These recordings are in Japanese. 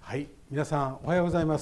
はい、皆さんおはようございます。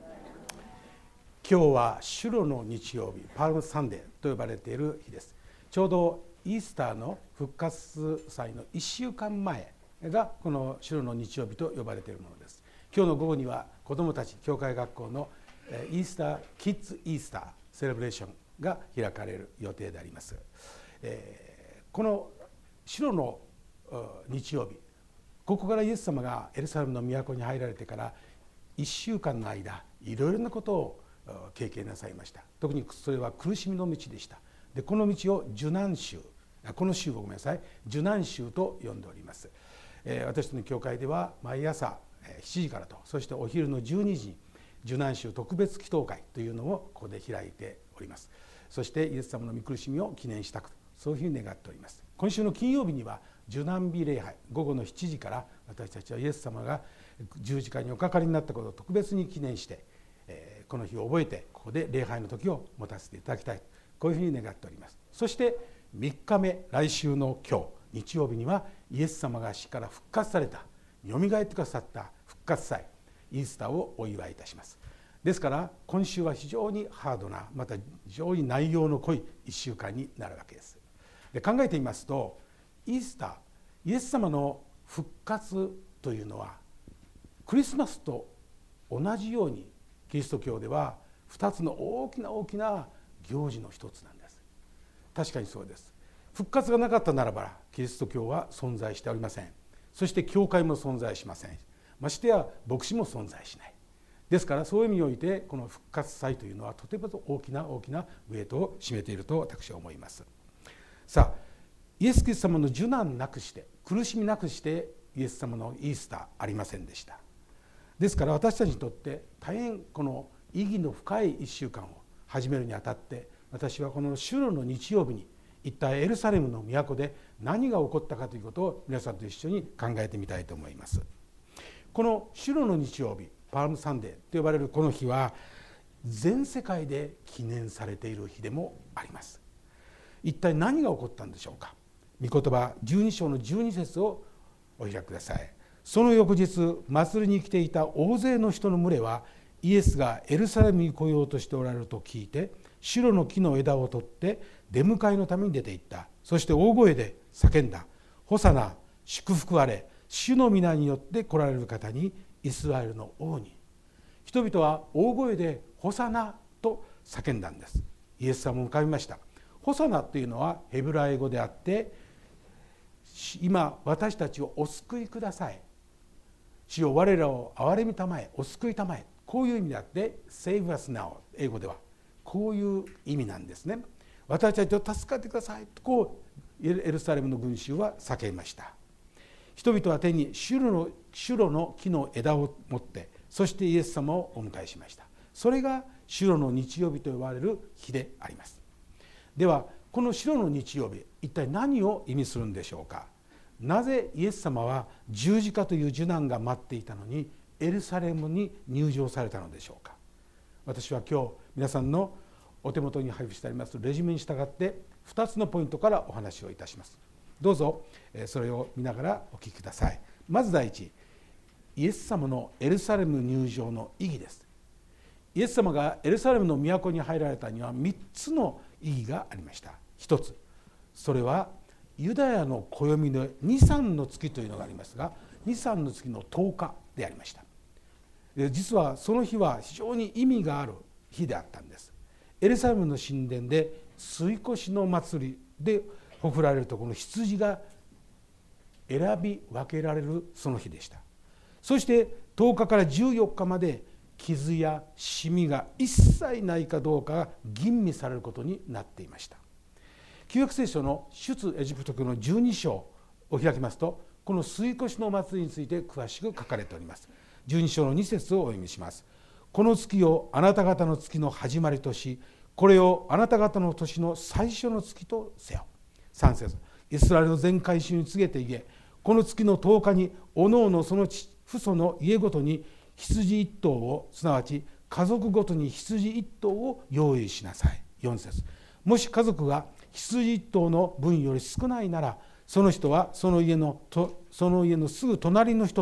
今日は主労の日曜日、パームサンデーと呼ばれている日です。ちょうどイースターの復活祭の1週間前がこの主労の日曜日と呼ばれているものです。今日の午後には子どもたち教会学校のイースターキッズイースターセレブレーションが開かれる予定であります。この主労の日曜日、ここからイエス様がエルサレムの都に入られてから1週間の間、いろいろなことを経験なさいました。特にそれは苦しみの道でした。でこの道を受難週、この週をごめんなさい、受難週と呼んでおります。私の教会では毎朝7時からと、そしてお昼の12時に受難週特別祈祷会というのをここで開いております。そしてイエス様の御苦しみを記念したく、そういうふうに願っております。今週の金曜日には受難日礼拝、午後の7時から私たちはイエス様が十字架におかかりになったことを特別に記念して、この日を覚えてここで礼拝の時を持たせていただきたい、こういうふうに願っております。そして3日目、来週の今日日曜日にはイエス様が死から復活された、よみがえってくださった復活祭イースターをお祝いいたします。ですから今週は非常にハードな、また非常に内容の濃い1週間になるわけです。で考えてみますと、イースター、イエス様の復活というのはクリスマスと同じようにキリスト教では2つの大きな行事の一つなんです。確かにそうです。復活がなかったならばキリスト教は存在しておりません。そして教会も存在しません。ましてや牧師も存在しない。ですからそういう意味においてこの復活祭というのはとても大きなウェイトを占めていると私は思います。さあ、イエス・キリスト様の受難なくして、苦しみなくしてイエス様のイースターありませんでした。ですから私たちにとって大変この意義の深い1週間を始めるにあたって、私はこの主労の日曜日に一体エルサレムの都で何が起こったかということを皆さんと一緒に考えてみたいと思います。この主労の日曜日、パームサンデーと呼ばれるこの日は全世界で記念されている日でもあります。一体何が起こったんでしょうか。御言葉12章の12節をお開きください。その翌日、祭りに来ていた大勢の人の群れはイエスがエルサレムに来ようとしておられると聞いて、シュロの木の枝を取って出迎えのために出て行った。そして大声で叫んだ。ホサナ、祝福あれ、主の皆によって来られる方に、イスラエルの王に。人々は大声でホサナと叫んだんです。イエス様も浮かびました。ホサナというのはヘブライ語であって、今私たちをお救いください、主よ我らを憐れみたまえ、お救いたまえ、こういう意味であって Save us now、 英語ではこういう意味なんですね。私たちを助かってくださいとこうエルサレムの群衆は叫びました。人々は手にシュロの木の枝を持って、そしてイエス様をお迎えしました。それがシュロの日曜日と呼ばれる日であります。ではこのシュロの日曜日、一体何を意味するんでしょうか。なぜイエス様は十字架という受難が待っていたのにエルサレムに入場されたのでしょうか。私は今日皆さんのお手元に配布してありますレジュメに従って2つのポイントからお話をいたします。どうぞそれを見ながらお聞きください。まず第一、イエス様のエルサレム入場の意義です。イエス様がエルサレムの都に入られたには3つの意義がありました。一つ、それはユダヤの暦のニサンの月というのがありますが、ニサンの月の10日でありました。実はその日は非常に意味がある日であったんです。エルサレムの神殿で追越の祭りでほふられるとこの羊が選び分けられるその日でした。そして10日から14日まで傷やシミが一切ないかどうかが吟味されることになっていました。旧約聖書の出エジプト記の12章を開きますと、この追越の祭りについて詳しく書かれております。12章の2節をお読みします。この月をあなた方の月の始まりとし、これをあなた方の年の最初の月とせよ。3節、イスラエルの全会衆に告げて言え、この月の10日におのおのその父祖の家ごとに羊1頭を、すなわち家族ごとに羊1頭を用意しなさい。4節、もし家族が羊1頭の分より少ないなら、その人はその家のすぐ隣の人と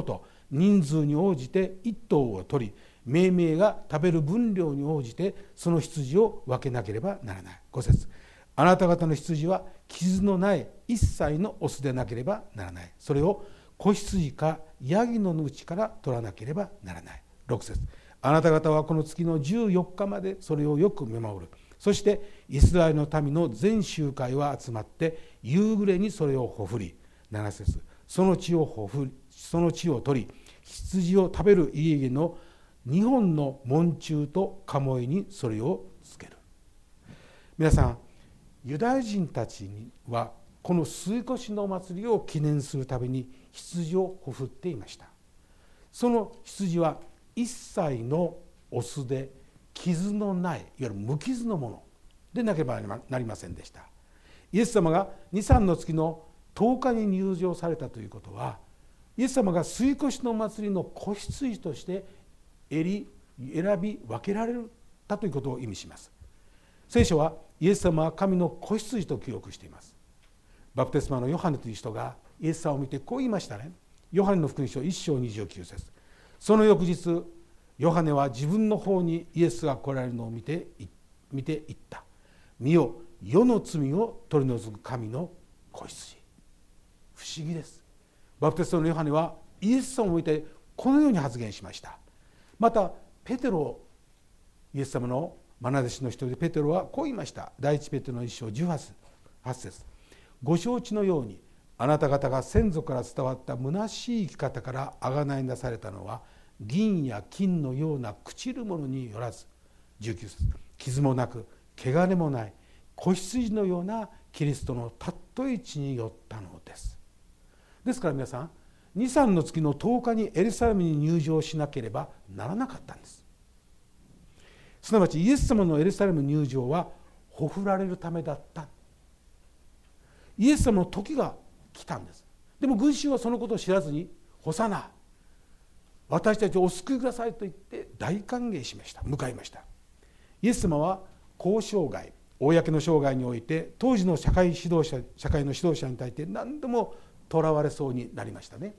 人数に応じて一頭を取り、命名が食べる分量に応じてその羊を分けなければならない。5節、あなた方の羊は傷のない一切のオスでなければならない。それを子羊かヤギのうちから取らなければならない。6節、あなた方はこの月の14日までそれをよく見守る。そしてイスラエルの民の全集会は集まって夕暮れにそれをほふり。7節、その血を取り、羊を食べる家々の2本の門柱と鴨居にそれをつける。皆さん、ユダヤ人たちにはこの杉越のお祭りを記念するために羊をほふっていました。その羊は一切のオスで傷のない、いわゆる無傷のものでなければなりませんでした。イエス様が2、3の月の10日に入場されたということは、イエス様が杉越の祭りの子羊として選び分けられたということを意味します。聖書はイエス様は神の子羊と記録しています。バプテスマのヨハネという人がイエス様を見てこう言いましたね。ヨハネの福音書1章29節、その翌日ヨハネは自分の方にイエスが来られるのを見て言った。見よ、世の罪を取り除く神の子羊。不思議です。バプテスマのヨハネはイエス様を見てこのように発言しました。またペテロ、イエス様の愛弟子の一人でペテロはこう言いました。第一ペテロの1章18節、ご承知のようにあなた方が先祖から伝わった虚しい生き方から贖いなされたのは銀や金のような朽ちるものによらず、19節、傷もなく汚れもない子羊のようなキリストの尊い血によったのです。ですから皆さん、2、3の月の10日にエルサレムに入場しなければならなかったんです。すなわちイエス様のエルサレム入場はほふられるためだった。イエス様の時が来たんです。でも群衆はそのことを知らずに、ホサナ、私たちをお救いくださいと言って大歓迎しました。迎えました。イエス様は公生涯、公の生涯において当時の社会の指導者に対して何度も囚われそうになりましたね。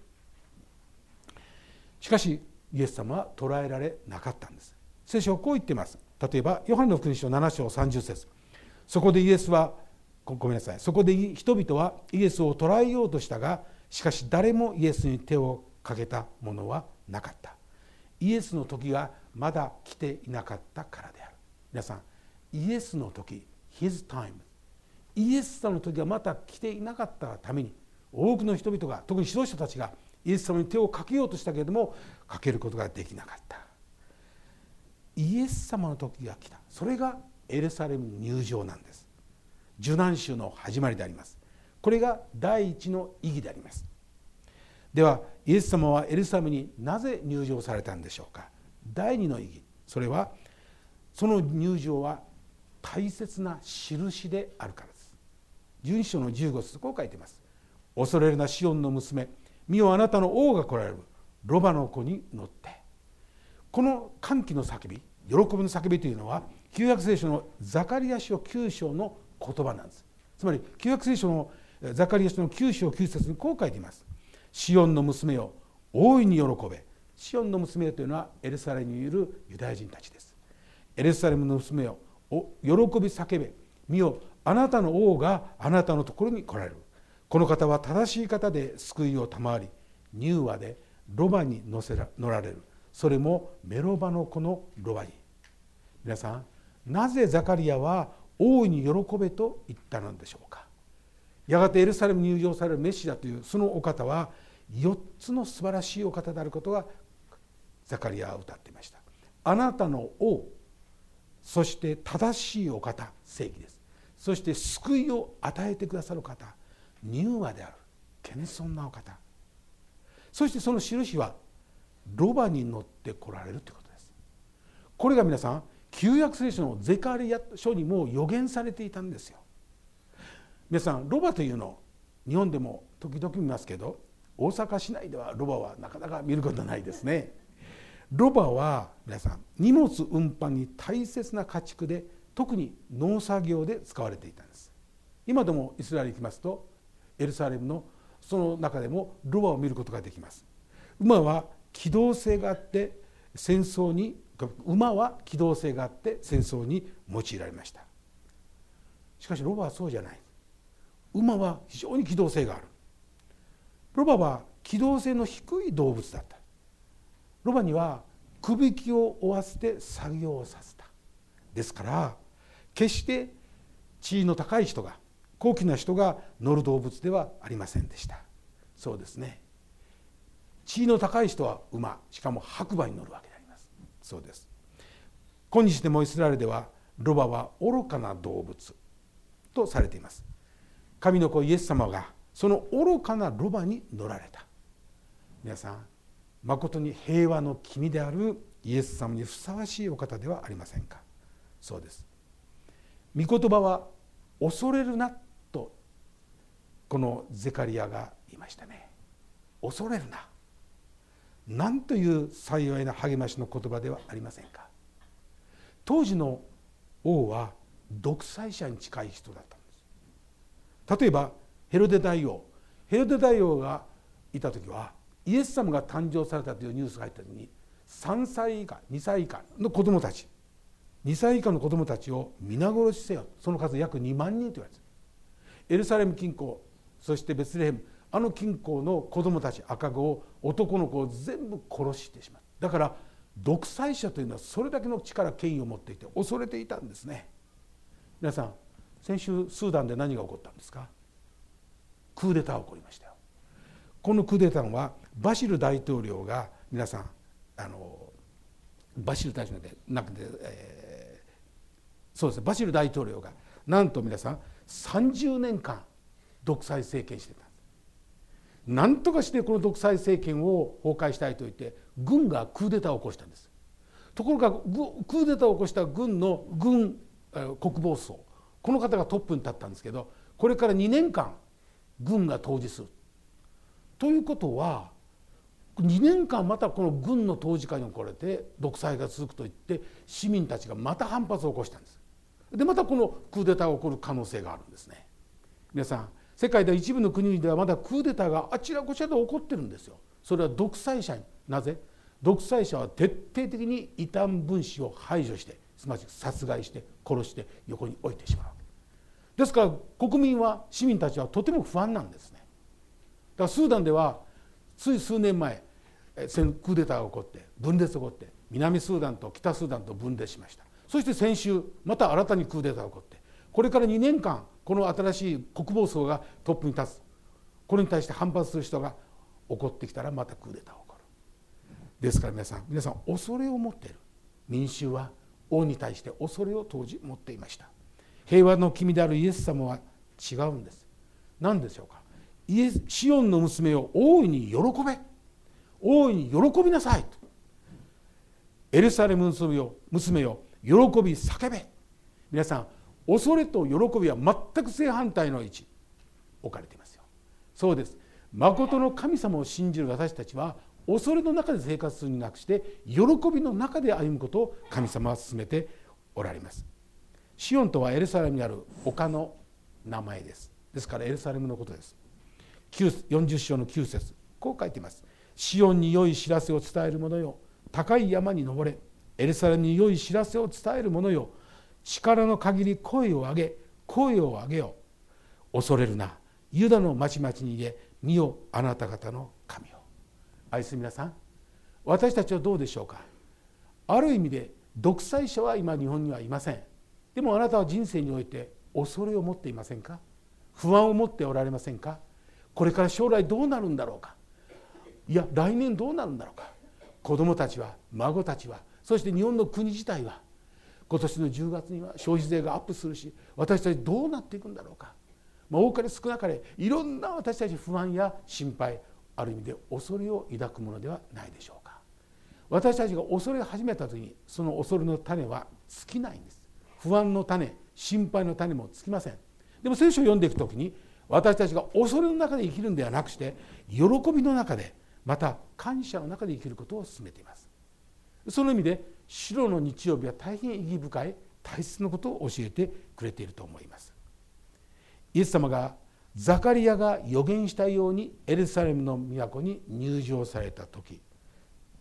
しかしイエス様は捕らえられなかったんです。聖書はこう言っています。例えばヨハネの福音書7章30節、そこで人々はイエスを捕らえようとしたが、しかし誰もイエスに手をかけたものはなかった。イエスの時がまだ来ていなかったからである。皆さん、イエスの時、His time、 イエス様の時がまた来ていなかったために、多くの人々が、特に指導者たちがイエス様に手をかけようとしたけれどもかけることができなかった。イエス様の時が来た。それがエルサレム入場なんです。受難週の始まりであります。これが第一の意義であります。ではイエス様はエルサレムになぜ入場されたんでしょうか。第二の意義、それはその入場は大切な印であるからです。12章の15節、こう書いています。恐れるなシオンの娘、見よあなたの王が来られる、ロバの子に乗って。この歓喜の叫び、喜びの叫びというのは旧約聖書のザカリア書9章の言葉なんです。つまり旧約聖書のザカリア書の9章9節にこう書いています。シオンの娘よ、大いに喜べ。シオンの娘というのはエルサレムにいるユダヤ人たちです。エルサレムの娘よ、喜び叫べ。見よ、あなたの王があなたのところに来られる。この方は正しい方で救いを賜り、柔和でロバに乗られる。それもメロバの子のロバに。皆さん、なぜザカリアは大いに喜べと言ったのでしょうか。やがてエルサレムに入場されるメシアというそのお方は4つの素晴らしいお方であることがザカリアは歌っていました。あなたの王、そして正しいお方、正義です。そして救いを与えてくださる方、柔和である、謙遜なお方。そしてその印はロバに乗って来られるということです。これが皆さん、旧約聖書のゼカリア書にも予言されていたんですよ。皆さん、ロバというの日本でも時々見ますけど、大阪市内ではロバはなかなか見ることないですね。ロバは皆さん、荷物運搬に大切な家畜で、特に農作業で使われていたんです。今でもイスラエルに行きますとエルサレムのその中でもロバを見ることができます。馬は機動性があって戦争に、馬は機動性があって戦争に用いられました。しかしロバはそうじゃない。馬は非常に機動性がある。ロバは機動性の低い動物だった。ロバにはくびきを負わせて作業をさせた。ですから決して地位の高い人が、高貴な人が乗る動物ではありませんでした。そうですね、地位の高い人は馬、しかも白馬に乗るわけであります。そうです。今日でもイスラエルではロバは愚かな動物とされています。神の子イエス様がその愚かなロバに乗られた。皆さん、誠に平和の君であるイエス様にふさわしいお方ではありませんか。そうです。御言葉は恐れるなとこのゼカリヤが言いましたね。恐れるな。なんという幸いな励ましの言葉ではありませんか。当時の王は独裁者に近い人だったんです。例えばヘロデ大王がいた時は、イエス様が誕生されたというニュースが入った時に、3歳以下2歳以下の子どもたち、2歳以下の子どもたちを皆殺しせよ。その数約2万人と言われている。エルサレム近郊、そしてベツレヘム、あの近郊の子どもたち、赤子を、男の子を全部殺してしまう。だから独裁者というのはそれだけの力、権威を持っていて恐れていたんですね。皆さん、先週スーダンで何が起こったんですか。クーデターが起こりましたよ。このクーデターはバシル大統領が、皆さんバシル大統領でなくて、そうですね、バシル大統領がなんと皆さん30年間独裁政権していたんです。なんとかしてこの独裁政権を崩壊したいと言って軍がクーデターを起こしたんです。ところがクーデターを起こした軍の国防相、この方がトップに立ったんですけど、これから2年間軍が統治するということは、2年間またこの軍の統治下に置かれて独裁が続くと言って、市民たちがまた反発を起こしたんです。でまたこのクーデターが起こる可能性があるんですね。皆さん、世界では一部の国々ではまだクーデターがあちらこちらで起こってるんですよ。それは独裁者に、なぜ独裁者は徹底的に異端分子を排除して、すなわち殺害して殺して横に置いてしまうわけですから、国民は、市民たちはとても不安なんですね。だからスーダンではつい数年前クーデターが起こって、分裂が起こって、南スーダンと北スーダンと分裂しました。そして先週また新たにクーデターが起こって、これから2年間この新しい国防相がトップに立つ。これに対して反発する人が起こってきたらまたクーデターが起こる。ですから皆さん恐れを持っている。民衆は王に対して恐れを当時持っていました。平和の君であるイエス様は違うんです。何でしょうか。シオンの娘を大いに喜べ、大いに喜びなさいと。エルサレムの娘よ喜び叫べ。皆さん、恐れと喜びは全く正反対の位置置かれていますよ。そうです。誠の神様を信じる私たちは、恐れの中で生活するになくして、喜びの中で歩むことを神様は進めておられます。シオンとはエルサレムにある丘の名前です。ですからエルサレムのことです。40章の9節、こう書いています。シオンに良い知らせを伝える者よ、高い山に登れ。エルサレムに良い知らせを伝える者よ、力の限り声を上げよ。恐れるな、ユダの町々に入れ、見よあなた方の神よ。愛する皆さん、私たちはどうでしょうか。ある意味で独裁者は今日本にはいません。でもあなたは人生において恐れを持っていませんか。不安を持っておられませんか。これから将来どうなるんだろうか。いや来年どうなるんだろうか。子どもたちは、孫たちは、そして日本の国自体は、今年の10月には消費税がアップするし、私たちどうなっていくんだろうか。多かれ少なかれいろんな私たち不安や心配、ある意味で恐れを抱くものではないでしょうか。私たちが恐れ始めた時に、その恐れの種は尽きないんです。不安の種、心配の種も尽きません。でも聖書を読んでいく時に、私たちが恐れの中で生きるんではなくして、喜びの中で、また感謝の中で生きることを進めています。その意味で白の日曜日は大変意義深い大切なことを教えてくれていると思います。イエス様がザカリヤが預言したようにエルサレムの都に入場された時、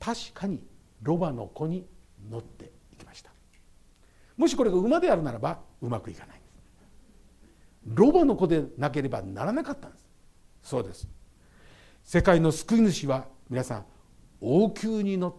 確かにロバの子に乗っていきました。もしこれが馬であるならばうまくいかないんです。ロバの子でなければならなかったんです。そうです。世界の救い主は皆さん王宮に乗って、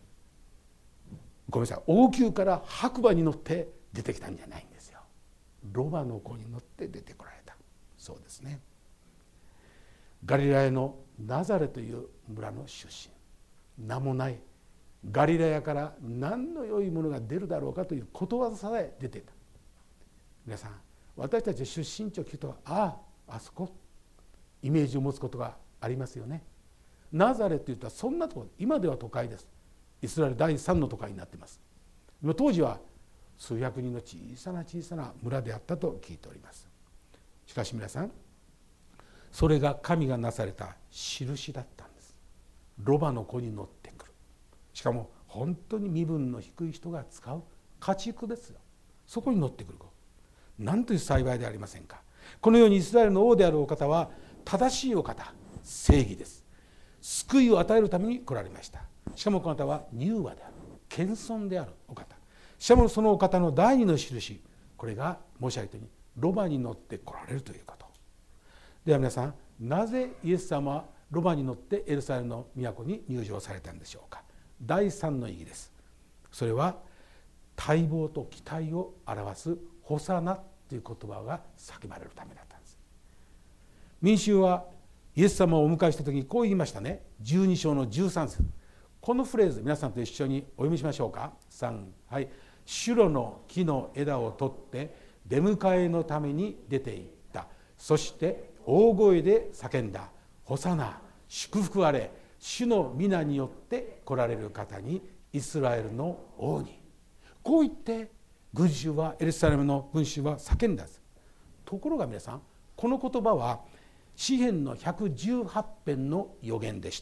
王宮から白馬に乗って出てきたんじゃないんですよ。ロバの子に乗って出てこられた。そうですね。ガリラヤのナザレという村の出身、名もないガリラヤから何の良いものが出るだろうかということわざさえ出ていた。皆さん、私たち出身地を聞くと、あそこイメージを持つことがありますよね。ナザレというとそんなところ、今では都会です。イスラエル第3の都会になっています。当時は数百人の小さな村であったと聞いております。しかし皆さん、それが神がなされた印だったんです。ロバの子に乗ってくる。しかも本当に身分の低い人が使う家畜ですよ。そこに乗ってくる。なんという幸いでありませんか。このようにイスラエルの王であるお方は正しいお方、正義です。救いを与えるために来られました。しかもこの方は柔和である、謙遜であるお方。しかもそのお方の第二の印、これが申し上げたようにロバに乗って来られるということ。では皆さん、なぜイエス様はロバに乗ってエルサレムの都に入場されたんでしょうか。第三の意義です。それは待望と期待を表すホサナという言葉が叫ばれるためだったんです。民衆はイエス様をお迎えした時にこう言いましたね。12章の13節。このフレーズ、皆さんと一緒にお読みしましょうか。3、はい。シュロの木の枝を取って出迎えのために出て行った。そして大声で叫んだ。ホサナ、祝福あれ、主の皆によって来られる方に、イスラエルの王に。こう言って群衆は、エルサレムの群衆は叫んだんです。ところが皆さん、この言葉は詩編の118編の予言でした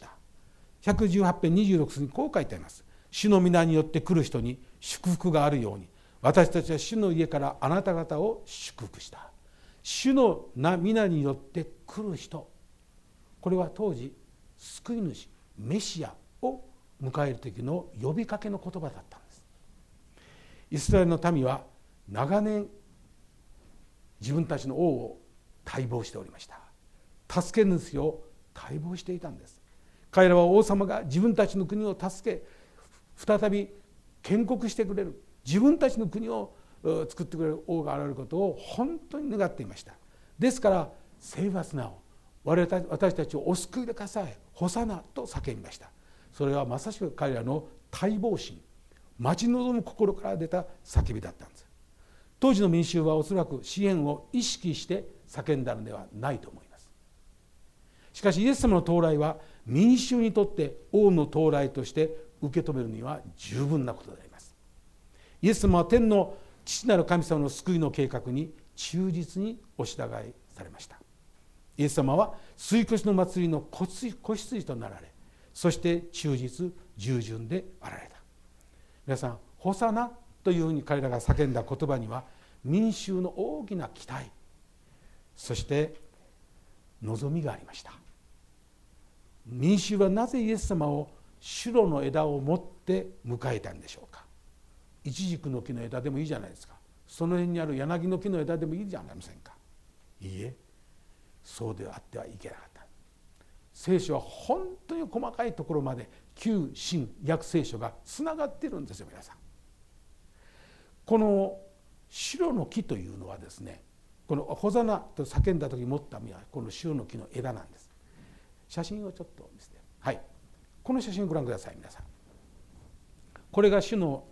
。118編26節にこう書いてあります。主の皆によって来る人に祝福があるように、私たちは主の家からあなた方を祝福した。主の皆によって来る人、これは当時救い主メシアを迎える時の呼びかけの言葉だったんです。イスラエルの民は長年自分たちの王を待望しておりました。助け主を待望していたんです。彼らは王様が自分たちの国を助け、再び建国してくれる、自分たちの国を作ってくれる王が現れることを本当に願っていました。ですからセーブアスナウ、私たちをお救いでください、ホサナと叫びました。それはまさしく彼らの待望心、待ち望む心から出た叫びだったんです。当時の民衆はおそらく支援を意識して叫んだのではないと思います。しかしイエス様の到来は民衆にとって王の到来として受け止めるには十分なことであります。イエス様は天の父なる神様の救いの計画に忠実にお従いされました。イエス様は杉越の祭りの子羊となられ、そして忠実従順であられた。皆さん、ホサナというふうに彼らが叫んだ言葉には民衆の大きな期待、そして望みがありました。民衆はなぜイエス様をシュロの枝を持って迎えたんでしょうか。イチジクの木の枝でもいいじゃないですか。その辺にある柳の木の枝でもいいじゃありませんか。いいえ、そうであってはいけなかった。聖書は本当に細かいところまで旧新約聖書がつながっているんですよ。皆さん、このシュロの木というのはですね、このホサナと叫んだ時に持った実はこのシュロの木の枝なんです。写真をちょっと見せて、はい、この写真をご覧ください。皆さん、これがシュロ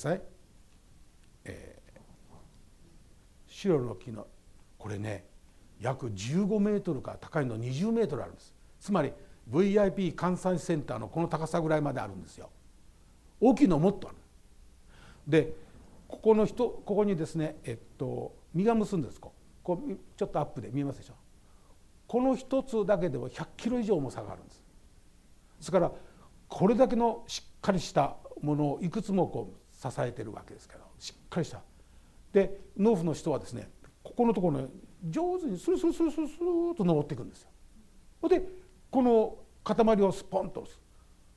の木の、これね、約15メートルから高いの20メートルあるんです。つまり VIP 関西センターのこの高さぐらいまであるんですよ。大きいのもっとある。でここにですね、実が結んでるんです。こうちょっとアップで見えますでしょ。この一つだけでは100キロ以上重さがあるんです。ですからこれだけのしっかりしたものをいくつもこう支えてるわけですけど、しっかりした。で農夫の人はですね、ここのところね、上手にスルスルスルスルスルと登っていくんですよ。でこの塊をスポンと押す。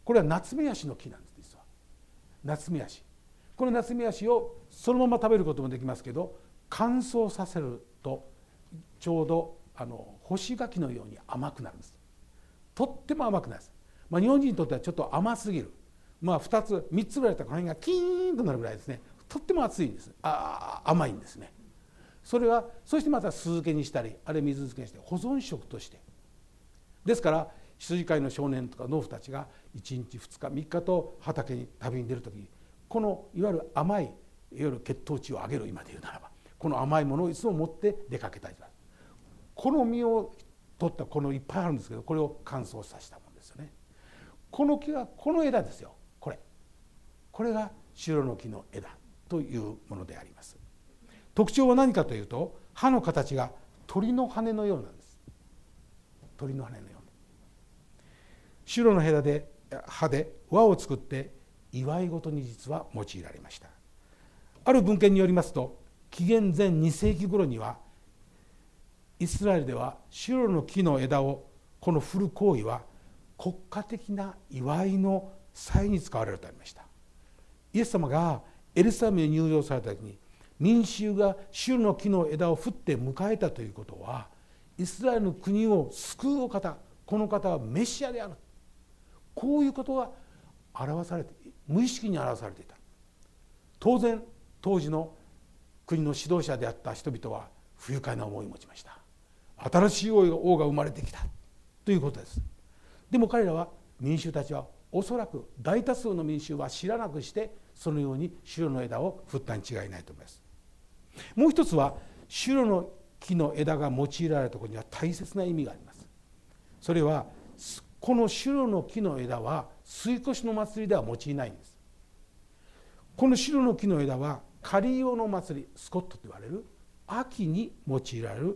これはナツメヤシの木なんです。実はナツメヤシ、このナツメヤシをそのまま食べることもできますけど、乾燥させるとちょうど干し柿のように甘くなるんです。とっても甘くなるんです。日本人にとってはちょっと甘すぎる、2つ3つぐらいだったらこの辺がキーンとなるぐらいですね。とっても熱いんです。甘いんですね。そしてまた酢漬けにしたり、あるいは水漬けにして保存食として、ですから羊飼いの少年とか農夫たちが1日2日3日と畑に旅に出る時に、このいわゆる甘い、いわゆる血糖値を上げる、今で言うならばこの甘いものをいつも持って出かけたりとか、この実を取ったこのいっぱいあるんですけど、これを乾燥させたものですよね。この木はこの枝ですよ。これがシュロの木の枝というものであります。特徴は何かというと、葉の形が鳥の羽のようなんです。鳥の羽のような。シュロの葉で輪を作って祝い事に実は用いられました。ある文献によりますと、紀元前2世紀頃にはイスラエルではシュロの木の枝をこの振る行為は国家的な祝いの際に使われるとありました。イエス様がエルサレムに入場された時に、民衆がシュロの木の枝を振って迎えたということは、イスラエルの国を救うお方、この方はメシアである、こういうことが表されて、無意識に表されていた。当然当時の国の指導者であった人々は不愉快な思いを持ちました。新しい王が生まれてきたということです。でも彼らは、民衆たちはおそらく大多数の民衆は知らなくして、そのようにシュロの枝を振ったに違いないと思います。もう一つは、シュロの木の枝が用いられるところには大切な意味があります。それは、このシュロの木の枝は吸い越の祭りでは用いないんです。このシュロの木の枝は狩り用の祭り、スコットと言われる秋に用いられる、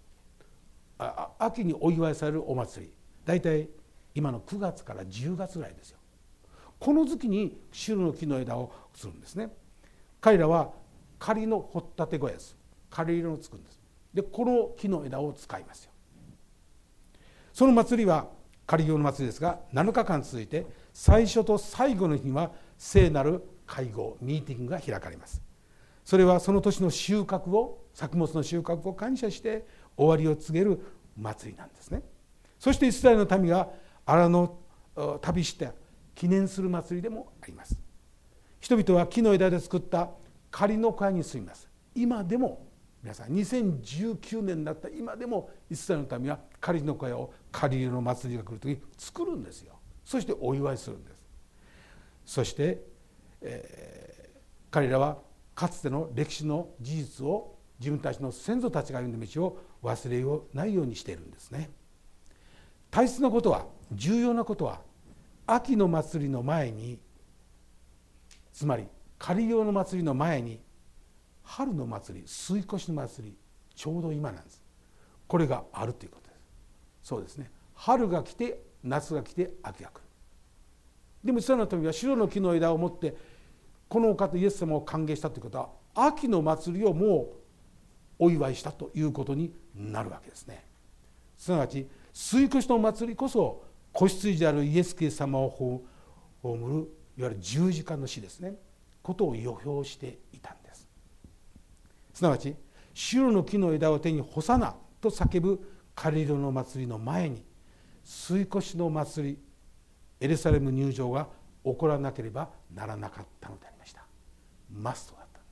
秋にお祝いされるお祭り、大体今の9月から10月ぐらいですよ。この時期にシュロの木の枝をするんですね。彼らは狩りの掘ったて小屋です。狩り色を作るんです。でこの木の枝を使いますよ。その祭りは狩り用の祭りですが、7日間続いて、最初と最後の日には聖なる会合、ミーティングが開かれます。それはその年の収穫を、作物の収穫を感謝して終わりを告げる祭りなんですね。そしてイスラエルの民が荒野を旅して記念する祭りでもあります。人々は木の枝で作った仮の小屋に住みます。今でも皆さん、2019年になった今でもイスラエルの民は仮の小屋を狩りの祭りが来るときに作るんですよ。そしてお祝いするんです。そして、彼らはかつての歴史の事実を、自分たちの先祖たちが歩んだ道を忘れないようにしているんですね。大切なことは、重要なことは、秋の祭りの前に、つまり狩り用の祭りの前に、春の祭り、吸い越しの祭り、ちょうど今なんです。これがあるということです。そうですね。春が来て、夏が来て、秋が来る。でもイスラエルの民はシュロの木の枝を持ってこのお方イエス様を歓迎したということは、秋の祭りをもうお祝いしたということになるわけですね。すなわち吸い越しの祭りこそ、子羊であるイエス・キリスト様を葬るいわゆる十字架の死ですね、ことを予表していたんです。すなわちシュロの木の枝を手に干さなと叫ぶカリロの祭りの前に、吸い越しの祭り、エルサレム入場が起こらなければならなかったのでありました。マストだったんです。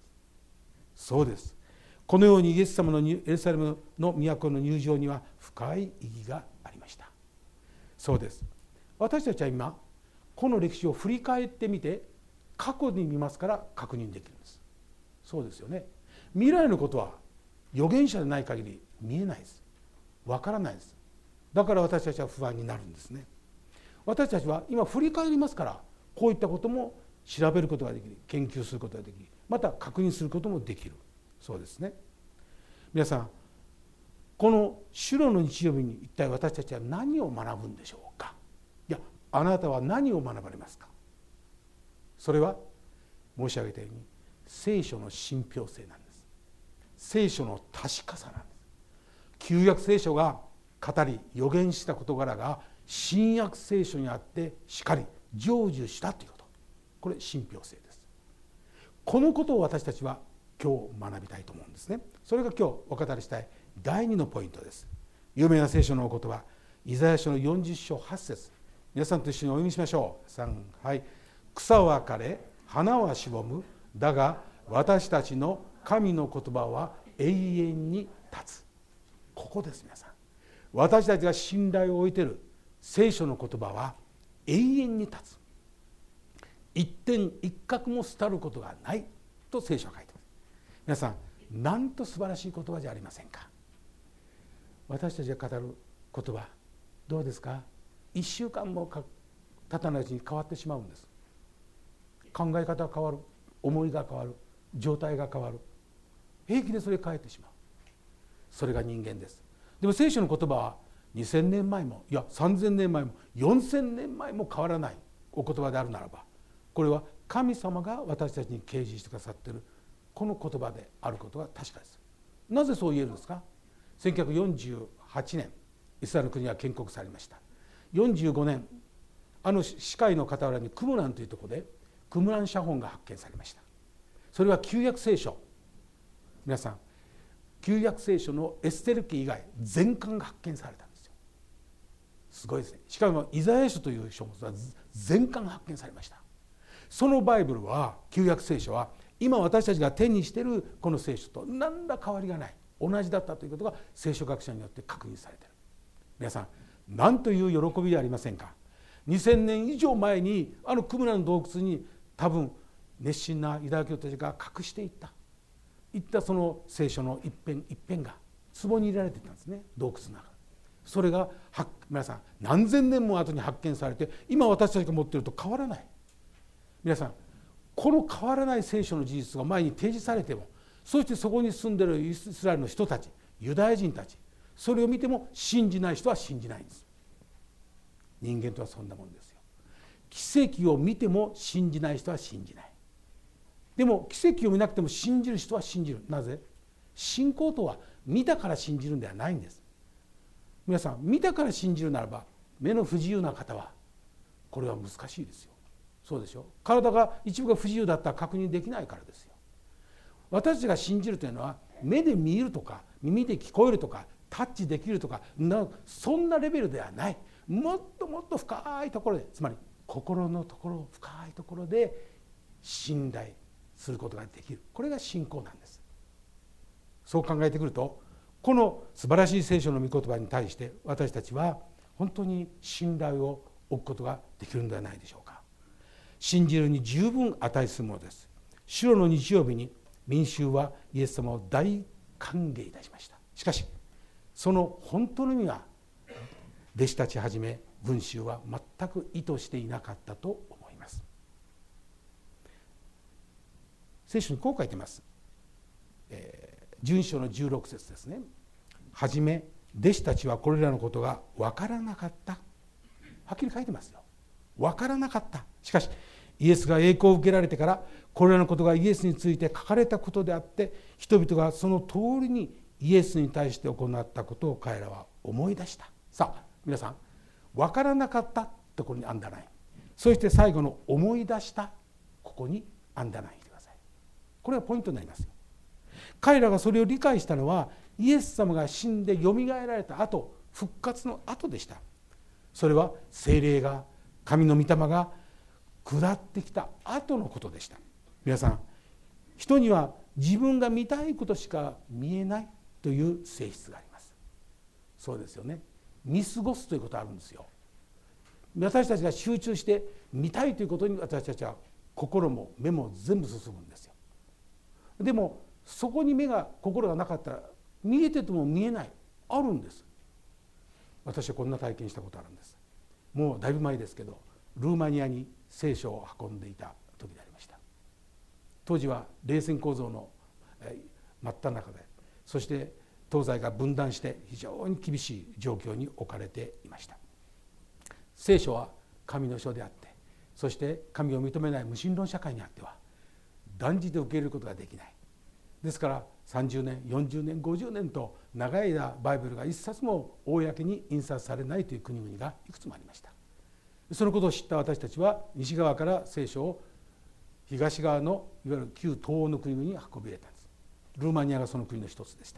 そうです。このようにイエス様のエルサレムの都の入場には深い意義がありました。そうです。私たちは今この歴史を振り返ってみて、過去に見ますから確認できるんです。そうですよね。未来のことは預言者でない限り見えないです。わからないです。だから私たちは不安になるんですね。私たちは今振り返りますから、こういったことも調べることができる、研究することができる、また確認することもできる。そうですね。皆さん、このシュロの日曜日に一体私たちは何を学ぶんでしょうか。いや、あなたは何を学ばれますか。それは申し上げたように聖書の信憑性なんです。聖書の確かさなんです。旧約聖書が語り預言した事柄が新約聖書にあってしかり成就したということ、これ信憑性です。このことを私たちは今日学びたいと思うんですね。それが今日お語りしたい第2のポイントです。有名な聖書のお言葉、イザヤ書の40章8節、皆さんと一緒にお読みしましょう。3、はい。草は枯れ花はしぼむ、だが私たちの神の言葉は永遠に立つ。ここです。皆さん、私たちが信頼を置いている聖書の言葉は永遠に立つ。一点一角も廃ることがないと聖書は書いています。皆さん、なんと素晴らしい言葉じゃありませんか。私たちが語る言葉、どうですか。1週間も経たないうちに変わってしまうんです。考え方が変わる、思いが変わる、状態が変わる、平気でそれ変えてしまう。それが人間です。でも聖書の言葉は2000年前も、いや3000年前も4000年前も変わらないお言葉であるならば、これは神様が私たちに掲示してくださっているこの言葉であることが確かです。なぜそう言えるんですか。1948年イスラエルの国は建国されました。45年、死海の傍らにクムランというところでクムラン写本が発見されました。それは旧約聖書、皆さん、旧約聖書のエステル記以外全巻が発見されたんですよ。すごいですね。しかもイザヤ書という書物は全巻発見されました。そのバイブルは、旧約聖書は今私たちが手にしているこの聖書と何ら変わりがない、同じだったということが聖書学者によって確認されている。皆さん、何という喜びでありませんか。2000年以上前にクムラの洞窟に多分熱心なユダヤ教徒たちが隠していったその聖書の一編一編が壺に入れられていたんですね、洞窟の中。それが皆さん何千年も後に発見されて、今私たちが持っていると変わらない。皆さん、この変わらない聖書の事実が前に提示されても、そしてそこに住んでいるイスラエルの人たち、ユダヤ人たち、それを見ても信じない人は信じないんです。人間とはそんなもんですよ。奇跡を見ても信じない人は信じない。でも奇跡を見なくても信じる人は信じる。なぜ？信仰とは見たから信じるんではないんです。皆さん、見たから信じるならば、目の不自由な方はこれは難しいですよ。そうでしょ。体が一部が不自由だったら確認できないからですよ。私たちが信じるというのは、目で見るとか耳で聞こえるとかタッチできるとか、そんなレベルではない。もっともっと深いところで、つまり心のところ、深いところで信頼することができる。これが信仰なんです。そう考えてくると、この素晴らしい聖書の御言葉に対して私たちは本当に信頼を置くことができるのではないでしょうか。信じるに十分値するものです。主の日曜日に民衆はイエス様を大歓迎いたしました。しかしその本当の意味は弟子たちはじめ群衆は全く意図していなかったと思います。聖書にこう書いています。12章の16節ですね。はじめ弟子たちはこれらのことが分からなかった。はっきり書いてますよ。分からなかった。しかしイエスが栄光を受けられてから、これらのことがイエスについて書かれたことであって、人々がその通りにイエスに対して行ったことを彼らは思い出した。さあ皆さん、分からなかったところにアンダーライン、そして最後の思い出した、ここにアンダーラインしてください。これがポイントになりますよ。彼らがそれを理解したのは、イエス様が死んでよみがえられた後、復活の後でした。それは聖霊が、神の御霊が下ってきた後のことでした。皆さん、人には自分が見たいことしか見えないという性質があります。そうですよね。見過ごすということがあるんですよ。私たちが集中して見たいということに、私たちは心も目も全部注ぐんですよ。でもそこに心がなかったら、見えてても見えない、あるんです。私はこんな体験したことあるんです。もうだいぶ前ですけど、ルーマニアに聖書を運んでいた時でありました。当時は冷戦構造の真った中で、そして東西が分断して非常に厳しい状況に置かれていました。聖書は神の書であって、そして神を認めない無神論社会にあっては断じて受け入れることができない。ですから30年40年50年と長い間バイブルが一冊も公に印刷されないという国々がいくつもありました。 そのことを知った私たちは西側から聖書を東側のいわゆる旧東欧の国々に運び入れたんです。ルーマニアがその国の一つでした。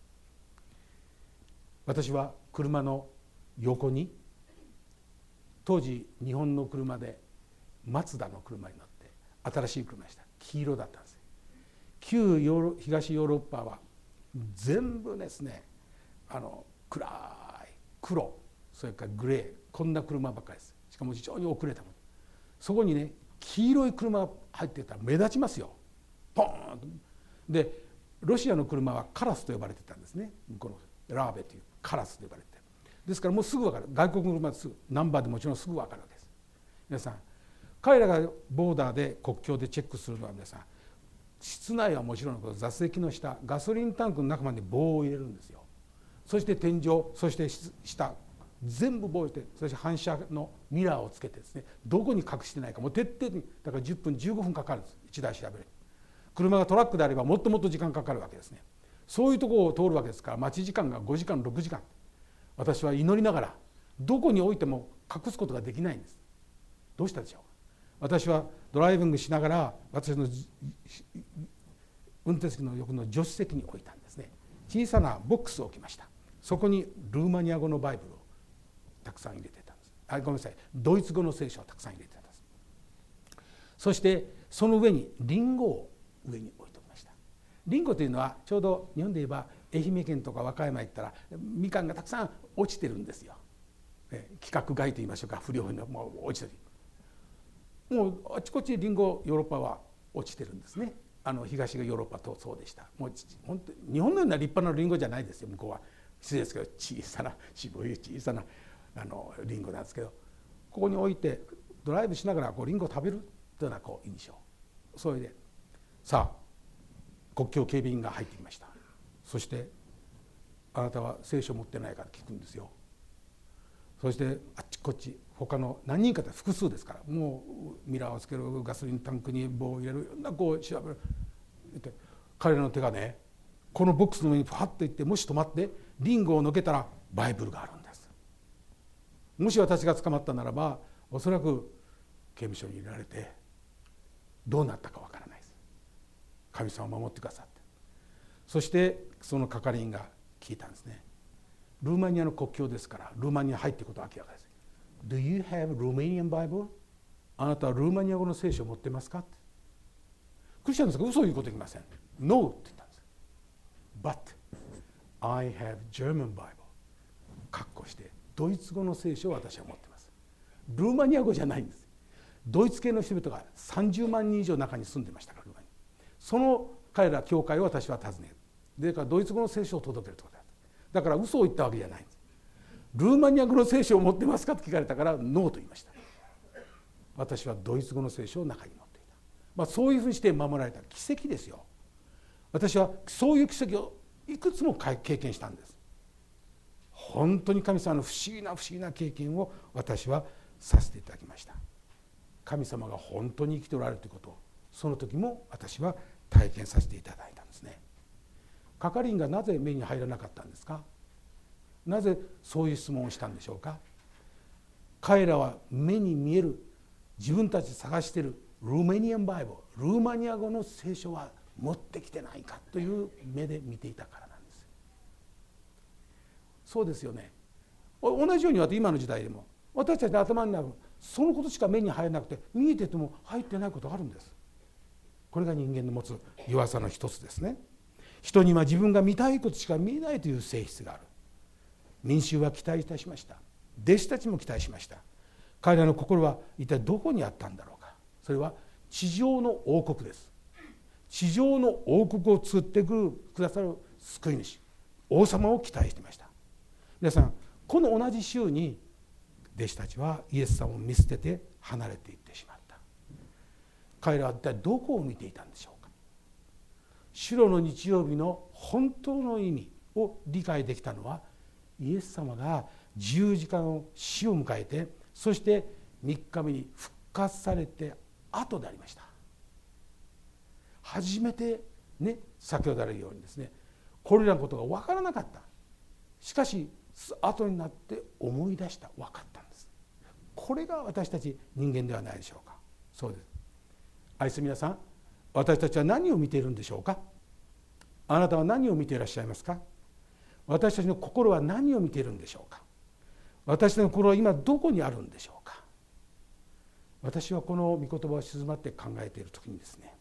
私は車の横に当時日本の車でマツダの車に乗って新しい車でした。黄色だったんです。旧東ヨーロッパは全部ですね暗い黒、それからグレー、こんな車ばっかりです。しかも非常に遅れたもの。そこにね黄色い車が入ってたら目立ちますよ。ポーンと。でロシアの車はカラスと呼ばれてたんですね。このラーベというカラスと呼ばれて。ですからもうすぐ分かる。外国の車ですぐナンバーでもちろんすぐ分かるわけです。皆さん彼らがボーダーで国境でチェックするのは皆さん室内はもちろんのこと座席の下ガソリンタンクの中まで棒を入れるんですよ。そして天井そして下全部棒を入れてそして反射のミラーをつけてですねどこに隠してないかもう徹底的にだから10分15分かかるんです。1台調べる。車がトラックであればもっともっと時間かかるわけですね。そういうところを通るわけですから待ち時間が5時間6時間。私は祈りながらどこに置いても隠すことができないんです。どうしたでしょうか。私はドライビングしながら私の運転席の横の助手席に置いたんですね。小さなボックスを置きました。そこにルーマニア語のバイブルをたくさん入れてたんです。ごめんなさい、ドイツ語の聖書をたくさん入れてたんです。そしてその上にリンゴを上に置いておきました。リンゴというのはちょうど日本で言えば愛媛県とか和歌山行ったらみかんがたくさん落ちてるんですよ。規格外と言いましょうか、不良品のもう落ちてる。もうあちこちリンゴヨーロッパは落ちてるんですね。東ヨーロッパとそうでした。もう本当に日本のような立派なリンゴじゃないですよ。向こうは失礼ですけど小さな渋い小さなリンゴなんですけど、ここに置いてドライブしながらリンゴを食べるというような印象。それでさあ国境警備員が入ってきました。そしてあなたは聖書を持ってないかと聞くんですよ。そしてあっちこっち他の何人かで複数ですからもうミラーをつけるガソリンタンクに棒を入れるいろんな調べるって彼らの手がねこのボックスの上にファッといってもし止まってリンゴをのけたらバイブルがあるんです。もし私が捕まったならばおそらく刑務所に入れられてどうなったかわからないです。神様を守ってくださって。そしてその係員が聞いたんですね。ルーマニアの国境ですからルーマニア入っていくことは明らかです。Do you have Romanian Bible? あなたはルーマニア語の聖書を持ってますかって。クリスチャンですが嘘を言うことできません。No って言ったんです。But I have German Bible. 括弧してドイツ語の聖書を私は持っています。ルーマニア語じゃないんです。ドイツ系の人々が30万人以上中に住んでましたからルーマニア。その彼ら教会を私は訪ねる。でからドイツ語の聖書を届けるということだ。だから嘘を言ったわけじゃないんです。ルーマニア語の聖書を持ってますかと聞かれたからノーと言いました。私はドイツ語の聖書を中に持っていた。そういうふうにして守られた奇跡ですよ。私はそういう奇跡をいくつも経験したんです。本当に神様の不思議な経験を私はさせていただきました。神様が本当に生きておられるということをその時も私は体験させていただいたんですね。係員がなぜ目に入らなかったんですか。なぜそういう質問をしたんでしょうか。彼らは目に見える自分たち探しているルーマニアンバイブル、ルーマニア語の聖書は持ってきてないかという目で見ていたからなんです。そうですよね。同じように今の時代でも私たちの頭になるそのことしか目に入らなくて見えてても入ってないことがあるんです。これが人間の持つ弱さの一つですね。人には自分が見たいことしか見えないという性質がある。民衆は期待いたしました。弟子たちも期待しました。彼らの心は一体どこにあったんだろうか。それは地上の王国です。地上の王国を作ってくださる救い主王様を期待していました。皆さんこの同じ週に弟子たちはイエス様を見捨てて離れていってしまった。彼らは一体どこを見ていたんでしょうか。白の日曜日の本当の意味を理解できたのはイエス様が十字架の死を迎えてそして3日目に復活されて後でありました。初めてね先ほどあるようにですねこれらのことが分からなかった。しかし後になって思い出した分かったんです。ここれが私たち人間ではないでしょうか。そうです。愛する皆さん、私たちは何を見ているんでしょうか。あなたは何を見ていらっしゃいますか。私たちの心は何を見ているんでしょうか。私の心は今どこにあるんでしょうか。私はこの御言葉を静まって考えている時にですね、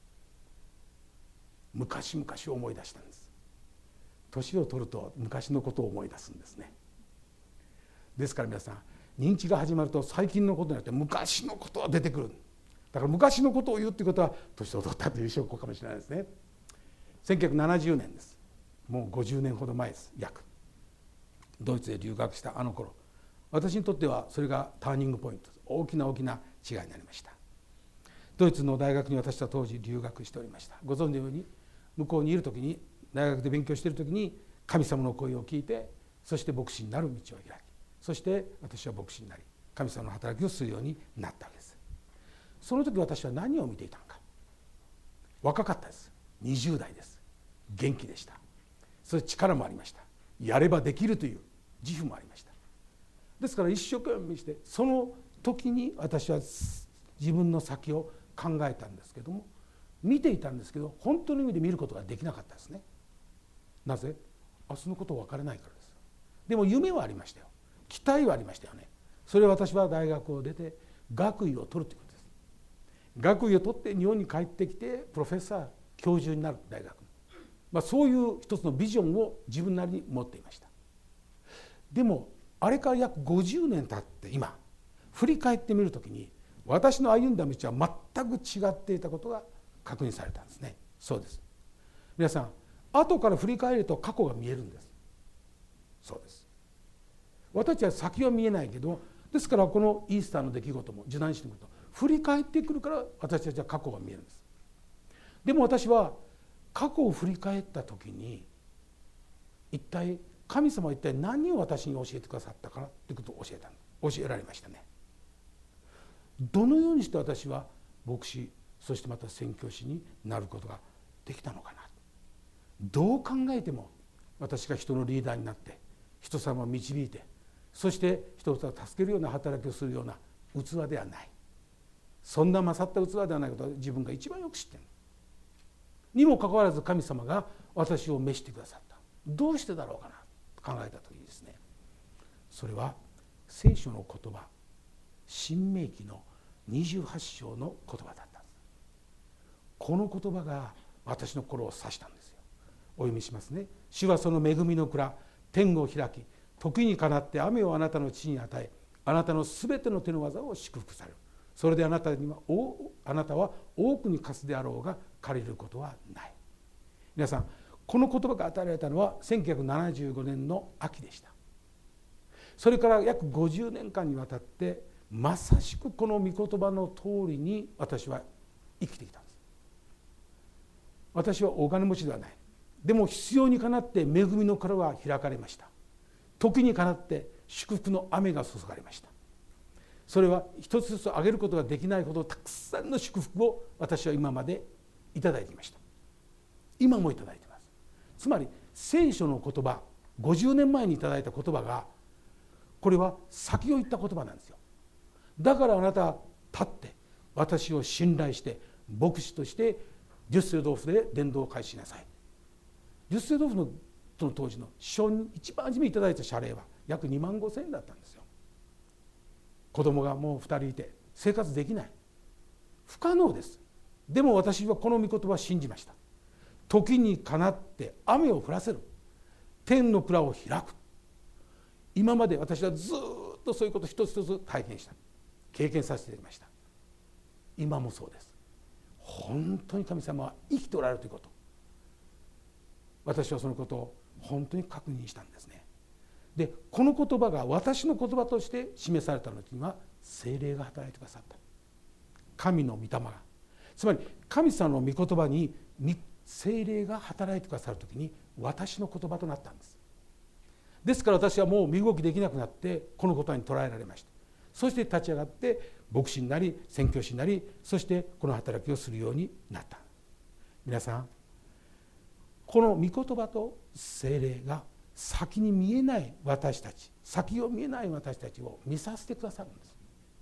昔々を思い出したんです。年を取ると昔のことを思い出すんですね。ですから皆さん、認知が始まると最近のことになって昔のことが出てくる。だから昔のことを言うということは年を取ったという証拠かもしれないですね。1970年です。もう50年ほど前です。約ドイツへ留学したあの頃、私にとってはそれがターニングポイント、大きな違いになりました。ドイツの大学に私は当時留学しておりました。ご存知のように、向こうにいる時に、大学で勉強している時に神様の声を聞いて、そして牧師になる道を開き、そして私は牧師になり、神様の働きをするようになったわけです。その時私は何を見ていたのか。若かったです。20代です。元気でした。それ力もありました。やればできるという自負もありました。ですから一生懸命して、その時に私は自分の先を考えたんですけども、見ていたんですけど、本当の意味で見ることができなかったですね。なぜ？明日のことを分からないからです。でも夢はありましたよ。期待はありましたよね。それは私は大学を出て学位を取るということです。学位を取って日本に帰ってきてプロフェッサー、教授になる大学、そういう一つのビジョンを自分なりに持っていました。でもあれから約50年経って今振り返ってみるときに、私の歩んだ道は全く違っていたことが確認されたんですね。そうです。皆さん、後から振り返ると過去が見えるんです。そうです。私たちは先は見えないけど、ですからこのイースターの出来事も受難式のこと、振り返ってくるから私たちは過去が見えるんです。でも私は過去を振り返った時に、一体神様は一体何を私に教えてくださったかということを教えられましたね。どのようにして私は牧師、そしてまた宣教師になることができたのかな。どう考えても私が人のリーダーになって人様を導いて、そして人々を助けるような働きをするような器ではない。そんな勝った器ではないことは自分が一番よく知っているにもかかわらず、神様が私を召してくださった。どうしてだろうかなと考えた時にですね、それは聖書の言葉、申命記の28章の言葉だったんです。この言葉が私の心を指したんですよ。お読みしますね。主はその恵みの蔵、天を開き、時にかなって雨をあなたの地に与え、あなたのすべての手の技を祝福される。それであなたは多くに貸すであろうが借りることはない。皆さん、この言葉が与えられたのは1975年の秋でした。それから約50年間にわたってまさしくこの御言葉の通りに私は生きてきたんです。私はお金持ちではない。でも必要にかなって恵みの蔵は開かれました。時にかなって祝福の雨が注がれました。それは一つずつあげることができないほどたくさんの祝福を私は今までいただいていました。今もいただいています。つまり聖書の言葉、50年前にいただいた言葉が、これは先を言った言葉なんですよ。だからあなたは立って私を信頼して牧師としてデュッセルドルフで伝道を開始しなさい。デュッセルドルフのその当時の一番初めにいただいた謝礼は約2万5,000円だったんですよ。子供がもう2人いて生活できない、不可能です。でも私はこの御言葉を信じました。時にかなって雨を降らせる、天の蔵を開く。今まで私はずっとそういうことを一つ一つ体験した、経験させていただきました。今もそうです。本当に神様は生きておられるということ、私はそのことを本当に確認したんですね。でこの言葉が私の言葉として示されたのには聖霊が働いてくださった。神の御霊が、つまり神様の御言葉に聖霊が働いてくださるときに私の言葉となったんです。ですから私はもう身動きできなくなってこの言葉に捉えられました。そして立ち上がって牧師になり宣教師になり、そしてこの働きをするようになった。皆さん、この御言葉と聖霊が先に見えない私たち、先を見えない私たちを見させてくださるんです。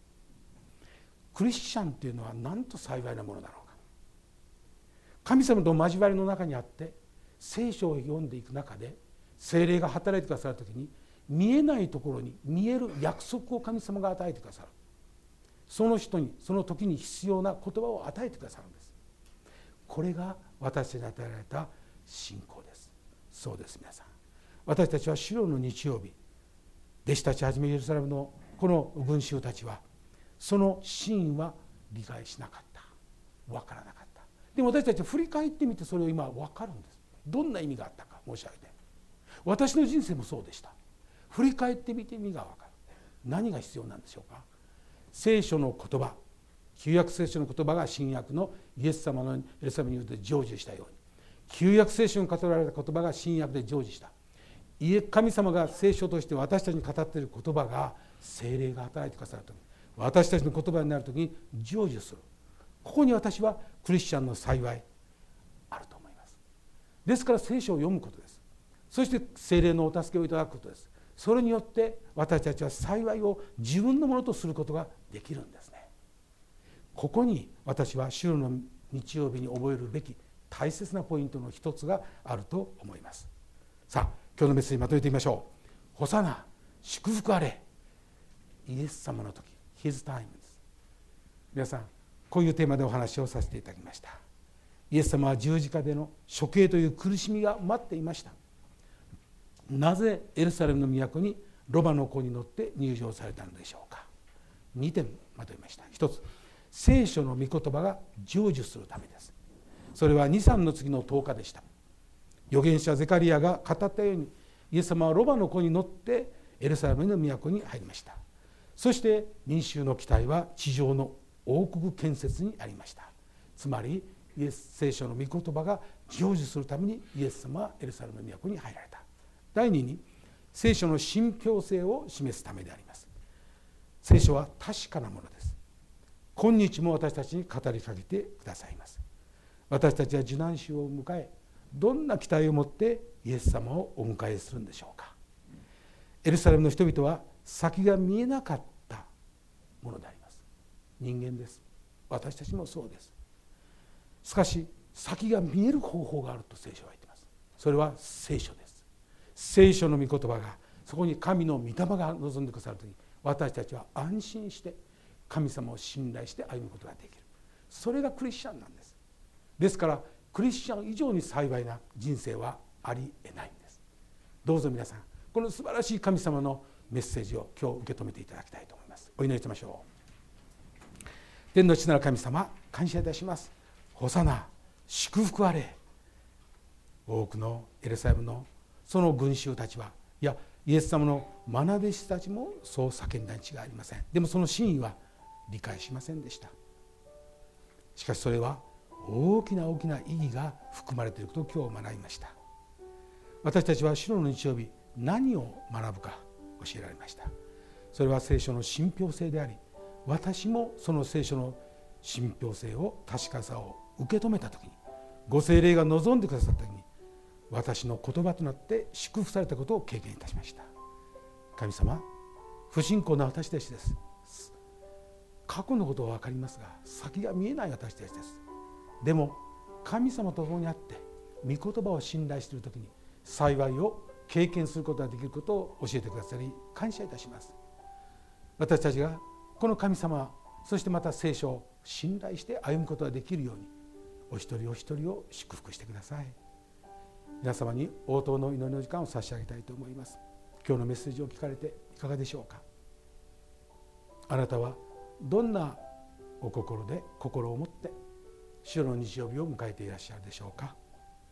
クリスチャンというのはなんと幸いなものだろうか。神様と交わりの中にあって聖書を読んでいく中で聖霊が働いてくださるときに、見えないところに見える約束を神様が与えてくださる。その人にその時に必要な言葉を与えてくださるんです。これが私に与えられた信仰です。そうです。皆さん、私たちは主の日曜日、弟子たちはじめエルサレムのこの群衆たちはその真意は理解しなかった、分からなかった。でも私たちは振り返ってみてそれを今分かるんです。どんな意味があったか申し上げて、私の人生もそうでした。振り返ってみて意味が分かる。何が必要なんでしょうか。聖書の言葉、旧約聖書の言葉が新約のイエス様のエルサレムによって成就したように、旧約聖書に語られた言葉が新約で成就した。神様が聖書として私たちに語っている言葉が聖霊が働いてくださるとき、私たちの言葉になるときに成就する。ここに私はクリスチャンの幸いあると思います。ですから聖書を読むことです。そして聖霊のお助けをいただくことです。それによって私たちは幸いを自分のものとすることができるんですね。ここに私は主の日曜日に覚えるべき大切なポイントの一つがあると思います。さあ、今日のメッセージまとめてみましょう。ホサナ、祝福あれ、イエス様の時、His timeです。皆さん、こういうテーマでお話をさせていただきました。イエス様は十字架での処刑という苦しみが待っていました。なぜエルサレムの都にロバの子に乗って入場されたのでしょうか。2点まとめました。1つ、聖書の御言葉が成就するためです。それは2、3の次の10日でした。預言者ゼカリアが語ったように、イエス様はロバの子に乗ってエルサレムの都に入りました。そして民衆の期待は地上の王国建設にありました。つまり聖書の御言葉が成就するためにイエス様はエルサレムの都に入られた。第2に、聖書の信憑性を示すためであります。聖書は確かなものです。今日も私たちに語りかけてくださいます。私たちは受難週を迎え、どんな期待を持ってイエス様をお迎えするんでしょうか。エルサレムの人々は先が見えなかったものであります。人間です。私たちもそうです。しかし先が見える方法があると聖書は言っています。それは聖書です。聖書の御言葉が、そこに神の御霊が望んでくださるとき、私たちは安心して神様を信頼して歩むことができる。それがクリスチャンなんです。ですからクリスチャン以上に幸いな人生はありえないんです。どうぞ皆さん、この素晴らしい神様のメッセージを今日受け止めていただきたいと思います。お祈りしましょう。天の父なる神様、感謝いたします。ホサナ、祝福あれ。多くのエルサレムのその群衆たちは、いやイエス様の愛弟子たちもそう叫んだに違いありません。でもその真意は理解しませんでした。しかしそれは大きな大きな意義が含まれていることを今日学びました。私たちは主の日曜日、何を学ぶか教えられました。それは聖書の信憑性であり、私もその聖書の信憑性を、確かさを受け止めたときに、ご聖霊が望んでくださったときに、私の言葉となって祝福されたことを経験いたしました。神様、不信仰な私たちです。過去のことは分かりますが、先が見えない私たちです。でも神様と共にあって御言葉を信頼しているときに、幸いを経験することができることを教えてくださり感謝いたします。私たちがこの神様、そしてまた聖書を信頼して歩むことができるように、お一人お一人を祝福してください。皆様に応答の祈りの時間を差し上げたいと思います。今日のメッセージを聞かれていかがでしょうか。あなたはどんなお心で、心を持って主の日曜日を迎えていらっしゃるでしょうか。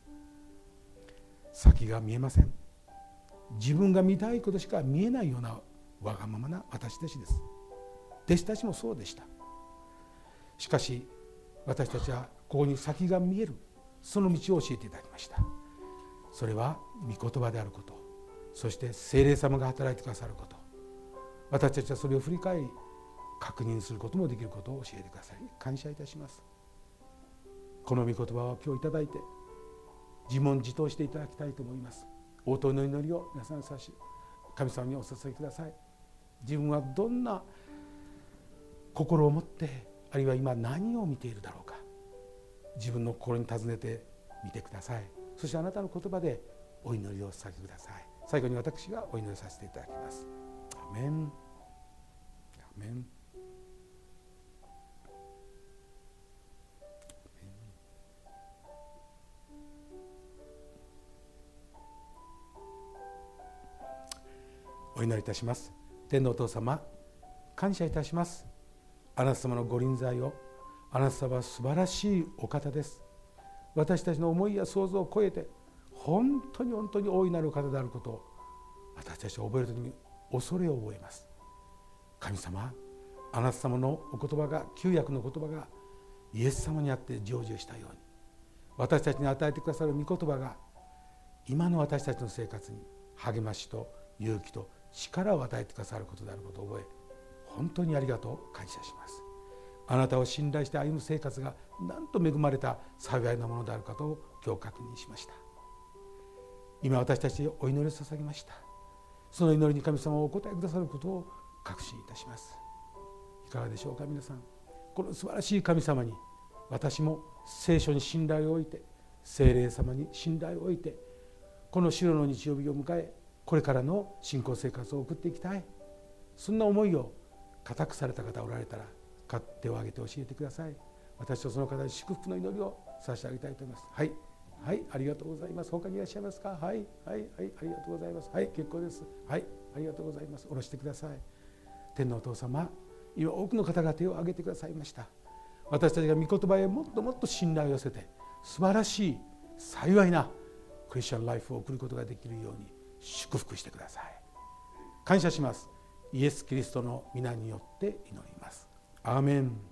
先が見えません。自分が見たいことしか見えないようなわがままな私たちです。弟子たちもそうでした。しかし私たちはここに先が見える、その道を教えていただきました。それは御言葉であること、そして聖霊様が働いてくださること、私たちはそれを振り返り確認することもできることを教えてくださり感謝いたします。この御言葉を今日いただいて自問自答していただきたいと思います。応答の祈りを皆さん神様にお捧げください。自分はどんな心を持ってあるいは今何を見ているだろうか、自分の心に尋ねてみてください。そしてあなたの言葉でお祈りをさげてください。最後に私がお祈りさせていただきます。アメン、アメン。お祈りいたします。天のお父様、感謝いたします。あなた様のご臨在を、あなた様は素晴らしいお方です。私たちの思いや想像を超えて本当に大いなるお方であることを私たちは覚えるときに恐れを覚えます。神様、あなた様のお言葉が、旧約の言葉がイエス様にあって成就したように、私たちに与えてくださる御言葉が今の私たちの生活に励ましと勇気と力を与えてくださることであることを覚え、本当にありがとう、感謝します。あなたを信頼して歩む生活がなんと恵まれた幸いなものであることを今日確認しました。今私たちお祈りを捧げました。その祈りに神様をお答えくださることを確信いたします。いかがでしょうか皆さん。この素晴らしい神様に私も聖書に信頼を置いて、聖霊様に信頼を置いて、この白の日曜日を迎え、これからの信仰生活を送っていきたい、そんな思いを固くされた方おられたら手を挙げて教えてください。私とその方に祝福の祈りを差し上げたいと思います。はいはい、ありがとうございます。他にいらっしゃいますか。はいはいはい、ありがとうございます。はい、結構です。はい、ありがとうございます。下ろしてください。天のお父様、今多くの方が手を挙げてくださいました。私たちが御言葉へもっともっと信頼を寄せて、素晴らしい幸いなクリスチャンライフを送ることができるように祝福してください。感謝します。イエス・キリストの皆によって祈ります。アーメン。